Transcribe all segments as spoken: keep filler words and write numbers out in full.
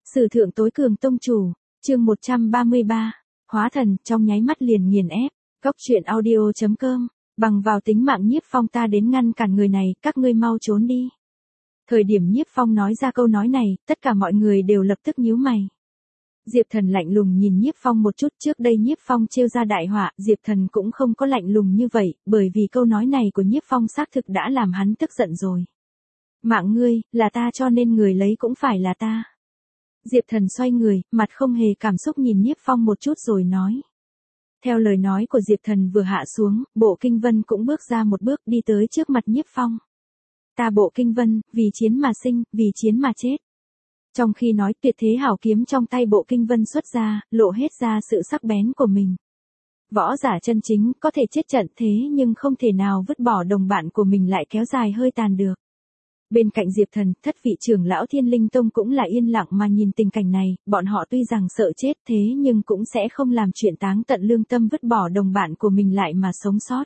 Sử thượng tối cường tông chủ, chương một trăm ba mươi ba, hóa thần trong nháy mắt liền nghiền ép, góc truyện audio chấm com, bằng vào tính mạng Nhiếp Phong ta đến ngăn cản người này, các ngươi mau trốn đi. Thời điểm Nhiếp Phong nói ra câu nói này, tất cả mọi người đều lập tức nhíu mày. Diệp Thần lạnh lùng nhìn Nhiếp Phong một chút, trước đây Nhiếp Phong trêu ra đại họa, Diệp Thần cũng không có lạnh lùng như vậy, bởi vì câu nói này của Nhiếp Phong xác thực đã làm hắn tức giận rồi. Mạng ngươi, là ta cho nên người lấy cũng phải là ta. Diệp Thần xoay người, mặt không hề cảm xúc nhìn Nhiếp Phong một chút rồi nói. Theo lời nói của Diệp Thần vừa hạ xuống, Bộ Kinh Vân cũng bước ra một bước đi tới trước mặt Nhiếp Phong. Ta Bộ Kinh Vân, vì chiến mà sinh, vì chiến mà chết. Trong khi nói, tuyệt thế hảo kiếm trong tay Bộ Kinh Vân xuất ra, lộ hết ra sự sắc bén của mình. Võ giả chân chính có thể chết trận thế nhưng không thể nào vứt bỏ đồng bạn của mình lại kéo dài hơi tàn được. Bên cạnh Diệp Thần, thất vị trưởng lão Thiên Linh Tông cũng là yên lặng mà nhìn tình cảnh này, bọn họ tuy rằng sợ chết thế nhưng cũng sẽ không làm chuyện táng tận lương tâm vứt bỏ đồng bạn của mình lại mà sống sót.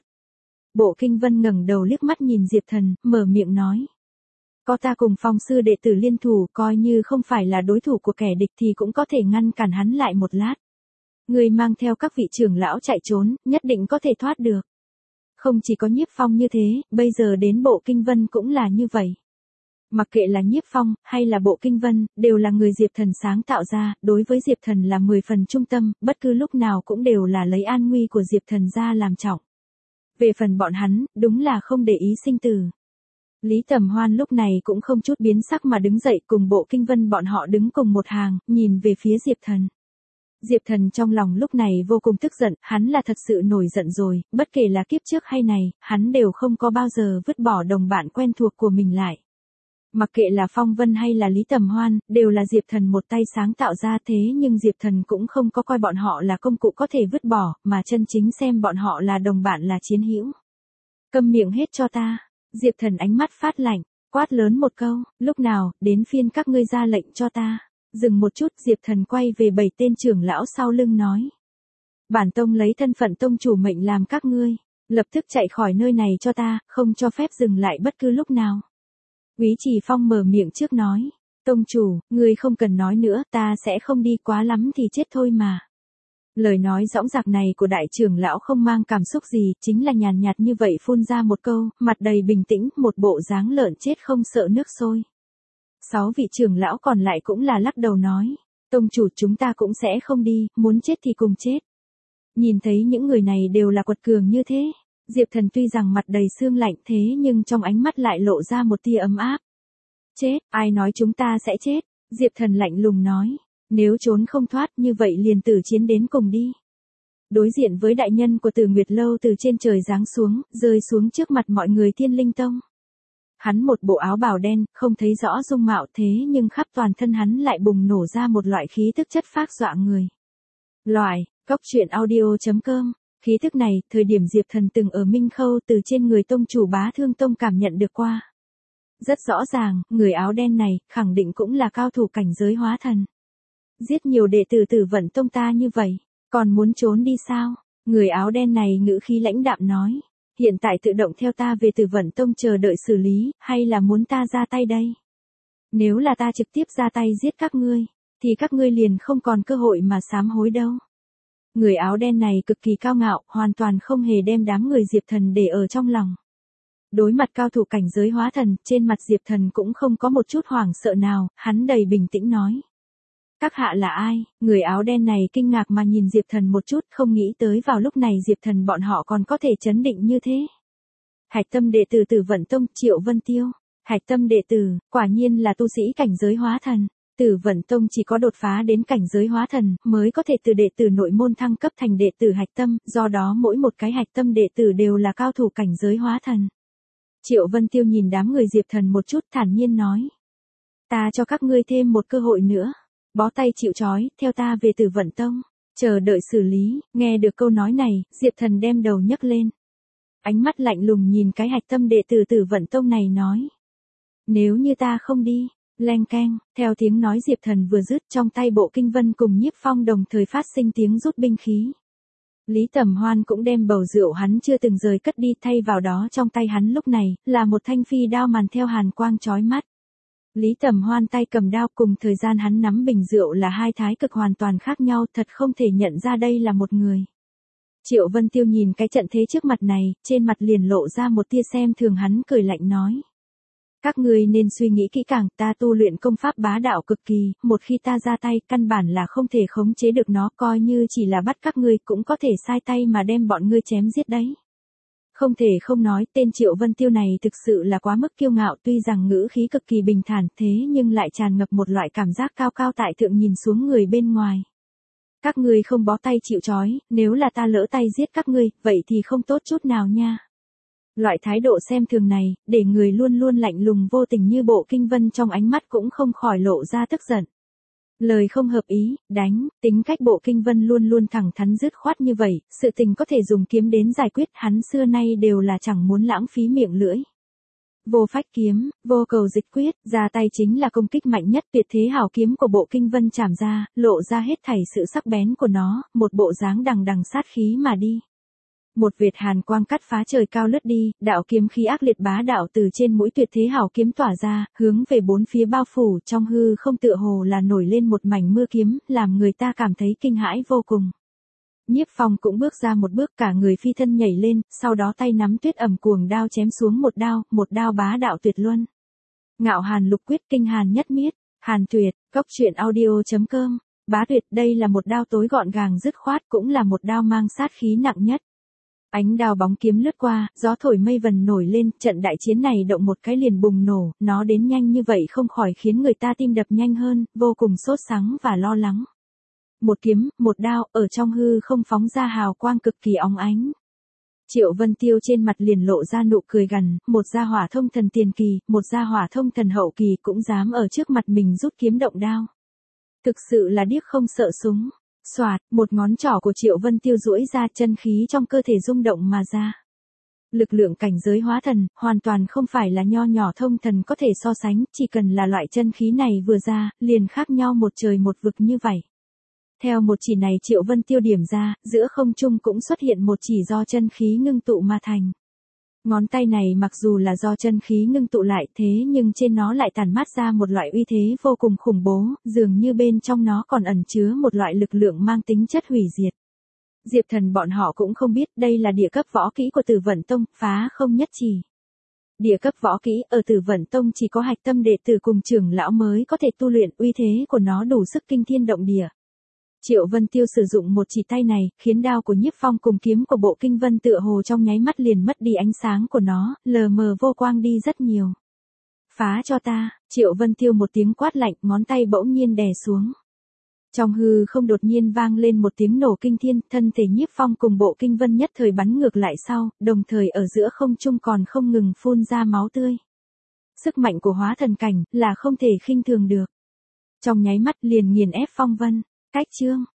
Bộ Kinh Vân ngẩng đầu liếc mắt nhìn Diệp Thần, mở miệng nói. Có ta cùng Phong sư đệ tử liên thủ, coi như không phải là đối thủ của kẻ địch thì cũng có thể ngăn cản hắn lại một lát. Người mang theo các vị trưởng lão chạy trốn, nhất định có thể thoát được. Không chỉ có Nhiếp Phong như thế, bây giờ đến Bộ Kinh Vân cũng là như vậy. Mặc kệ là Nhiếp Phong, hay là Bộ Kinh Vân, đều là người Diệp Thần sáng tạo ra, đối với Diệp Thần là mười phần trung tâm, bất cứ lúc nào cũng đều là lấy an nguy của Diệp Thần ra làm trọng. Về phần bọn hắn, đúng là không để ý sinh tử. Lý Tầm Hoan lúc này cũng không chút biến sắc mà đứng dậy cùng Bộ Kinh Vân bọn họ đứng cùng một hàng, nhìn về phía Diệp Thần. Diệp Thần trong lòng lúc này vô cùng tức giận, hắn là thật sự nổi giận rồi, bất kể là kiếp trước hay này, hắn đều không có bao giờ vứt bỏ đồng bạn quen thuộc của mình lại. Mặc kệ là Phong Vân hay là Lý Tầm Hoan, đều là Diệp Thần một tay sáng tạo ra thế nhưng Diệp Thần cũng không có coi bọn họ là công cụ có thể vứt bỏ, mà chân chính xem bọn họ là đồng bạn là chiến hữu. Câm miệng hết cho ta, Diệp Thần ánh mắt phát lạnh, quát lớn một câu, lúc nào, đến phiên các ngươi ra lệnh cho ta. Dừng một chút, Diệp Thần quay về bảy tên trưởng lão sau lưng nói. Bản tông lấy thân phận tông chủ mệnh làm các ngươi, lập tức chạy khỏi nơi này cho ta, không cho phép dừng lại bất cứ lúc nào. Úy Trì Phong mở miệng trước nói, tông chủ, ngươi không cần nói nữa, ta sẽ không đi, quá lắm thì chết thôi mà. Lời nói dõng dạc này của đại trưởng lão không mang cảm xúc gì, chính là nhàn nhạt như vậy phun ra một câu, mặt đầy bình tĩnh, một bộ dáng lợn chết không sợ nước sôi. Sáu vị trưởng lão còn lại cũng là lắc đầu nói, tông chủ chúng ta cũng sẽ không đi, muốn chết thì cùng chết. Nhìn thấy những người này đều là quật cường như thế. Diệp Thần tuy rằng mặt đầy sương lạnh thế nhưng trong ánh mắt lại lộ ra một tia ấm áp. Chết, ai nói chúng ta sẽ chết? Diệp Thần lạnh lùng nói, nếu trốn không thoát như vậy liền tử chiến đến cùng đi. Đối diện với đại nhân của Tử Nguyệt Lâu từ trên trời giáng xuống, rơi xuống trước mặt mọi người Thiên Linh Tông. Hắn một bộ áo bào đen, không thấy rõ dung mạo thế nhưng khắp toàn thân hắn lại bùng nổ ra một loại khí tức chất phác dọa người. Loại, góc truyện audio chấm com. Khí thức này, thời điểm Diệp Thần từng ở Minh Khâu từ trên người tông chủ Bá Thương Tông cảm nhận được qua. Rất rõ ràng, người áo đen này, khẳng định cũng là cao thủ cảnh giới hóa thần. Giết nhiều đệ tử Tử Vận Tông ta như vậy, còn muốn trốn đi sao? Người áo đen này ngữ khí lãnh đạm nói, hiện tại tự động theo ta về Tử Vận Tông chờ đợi xử lý, hay là muốn ta ra tay đây? Nếu là ta trực tiếp ra tay giết các ngươi, thì các ngươi liền không còn cơ hội mà sám hối đâu. Người áo đen này cực kỳ cao ngạo, hoàn toàn không hề đem đám người Diệp Thần để ở trong lòng. Đối mặt cao thủ cảnh giới hóa thần, trên mặt Diệp Thần cũng không có một chút hoảng sợ nào, hắn đầy bình tĩnh nói. Các hạ là ai? Người áo đen này kinh ngạc mà nhìn Diệp Thần một chút, không nghĩ tới vào lúc này Diệp Thần bọn họ còn có thể chấn định như thế. Hạch tâm đệ tử Tử Vận Tông, Triệu Vân Tiêu. Hạch tâm đệ tử, quả nhiên là tu sĩ cảnh giới hóa thần. Tử Vận Tông chỉ có đột phá đến cảnh giới hóa thần mới có thể từ đệ tử nội môn thăng cấp thành đệ tử hạch tâm, do đó mỗi một cái hạch tâm đệ tử đều là cao thủ cảnh giới hóa thần. Triệu Vân Tiêu nhìn đám người Diệp Thần một chút thản nhiên nói. Ta cho các ngươi thêm một cơ hội nữa. Bó tay chịu trói, theo ta về Tử Vận Tông. Chờ đợi xử lý, nghe được câu nói này, Diệp Thần đem đầu nhấc lên. Ánh mắt lạnh lùng nhìn cái hạch tâm đệ tử Tử Vận Tông này nói. Nếu như ta không đi. Leng keng, theo tiếng nói Diệp Thần vừa dứt trong tay Bộ Kinh Vân cùng Nhiếp Phong đồng thời phát sinh tiếng rút binh khí. Lý Tầm Hoan cũng đem bầu rượu hắn chưa từng rời cất đi thay vào đó trong tay hắn lúc này là một thanh phi đao màn theo hàn quang chói mắt. Lý Tầm Hoan tay cầm đao cùng thời gian hắn nắm bình rượu là hai thái cực hoàn toàn khác nhau, thật không thể nhận ra đây là một người. Triệu Vân Tiêu nhìn cái trận thế trước mặt này, trên mặt liền lộ ra một tia xem thường, hắn cười lạnh nói. Các ngươi nên suy nghĩ kỹ càng, ta tu luyện công pháp bá đạo cực kỳ, một khi ta ra tay, căn bản là không thể khống chế được nó, coi như chỉ là bắt các ngươi cũng có thể sai tay mà đem bọn ngươi chém giết đấy. Không thể không nói, tên Triệu Vân Tiêu này thực sự là quá mức kiêu ngạo, tuy rằng ngữ khí cực kỳ bình thản, thế nhưng lại tràn ngập một loại cảm giác cao cao tại thượng nhìn xuống người bên ngoài. Các ngươi không bó tay chịu trói, nếu là ta lỡ tay giết các ngươi, vậy thì không tốt chút nào nha. Loại thái độ xem thường này, để người luôn luôn lạnh lùng vô tình như Bộ Kinh Vân trong ánh mắt cũng không khỏi lộ ra tức giận. Lời không hợp ý, đánh, tính cách Bộ Kinh Vân luôn luôn thẳng thắn dứt khoát như vậy, sự tình có thể dùng kiếm đến giải quyết, hắn xưa nay đều là chẳng muốn lãng phí miệng lưỡi. Vô phách kiếm, vô cầu dịch quyết, ra tay chính là công kích mạnh nhất, tuyệt thế hảo kiếm của Bộ Kinh Vân chạm ra, lộ ra hết thảy sự sắc bén của nó, một bộ dáng đằng đằng sát khí mà đi. Một vệt hàn quang cắt phá trời cao lướt đi, đạo kiếm khí ác liệt bá đạo từ trên mũi tuyệt thế hảo kiếm tỏa ra, hướng về bốn phía bao phủ, trong hư không tựa hồ là nổi lên một mảnh mưa kiếm, làm người ta cảm thấy kinh hãi vô cùng. Nhiếp Phong cũng bước ra một bước, cả người phi thân nhảy lên, sau đó tay nắm tuyết ẩm cuồng đao chém xuống một đao, một đao bá đạo tuyệt luân. Ngạo hàn lục quyết, kinh hàn nhất miết, hàn tuyệt, cốc truyện audio chấm com, bá tuyệt, đây là một đao tối gọn gàng dứt khoát, cũng là một đao mang sát khí nặng nhất. Ánh đao bóng kiếm lướt qua, gió thổi mây vần nổi lên, trận đại chiến này động một cái liền bùng nổ, nó đến nhanh như vậy không khỏi khiến người ta tim đập nhanh hơn, vô cùng sốt sắng và lo lắng. Một kiếm, một đao, ở trong hư không phóng ra hào quang cực kỳ óng ánh. Triệu Vân Tiêu trên mặt liền lộ ra nụ cười gằn, một gia hỏa thông thần tiền kỳ, một gia hỏa thông thần hậu kỳ cũng dám ở trước mặt mình rút kiếm động đao. Thực sự là điếc không sợ súng. Soạt, một ngón trỏ của Triệu Vân Tiêu duỗi ra, chân khí trong cơ thể rung động mà ra. Lực lượng cảnh giới hóa thần, hoàn toàn không phải là nho nhỏ thông thần có thể so sánh, chỉ cần là loại chân khí này vừa ra, liền khác nhau một trời một vực như vậy. Theo một chỉ này Triệu Vân Tiêu điểm ra, giữa không trung cũng xuất hiện một chỉ do chân khí ngưng tụ mà thành. Ngón tay này mặc dù là do chân khí ngưng tụ lại, thế nhưng trên nó lại tản mát ra một loại uy thế vô cùng khủng bố, dường như bên trong nó còn ẩn chứa một loại lực lượng mang tính chất hủy diệt. Diệp Thần bọn họ cũng không biết đây là địa cấp võ kỹ của Tử Vận Tông, phá không nhất chỉ. Địa cấp võ kỹ ở Tử Vận Tông chỉ có hạch tâm đệ tử cùng trưởng lão mới có thể tu luyện, uy thế của nó đủ sức kinh thiên động địa. Triệu Vân Tiêu sử dụng một chỉ tay này, khiến đao của Nhiếp Phong cùng kiếm của Bộ Kinh Vân tựa hồ trong nháy mắt liền mất đi ánh sáng của nó, lờ mờ vô quang đi rất nhiều. Phá cho ta, Triệu Vân Tiêu một tiếng quát lạnh, ngón tay bỗng nhiên đè xuống. Trong hư không đột nhiên vang lên một tiếng nổ kinh thiên, thân thể Nhiếp Phong cùng Bộ Kinh Vân nhất thời bắn ngược lại sau, đồng thời ở giữa không trung còn không ngừng phun ra máu tươi. Sức mạnh của hóa thần cảnh là không thể khinh thường được. Trong nháy mắt liền nghiền ép phong vân. Cách chương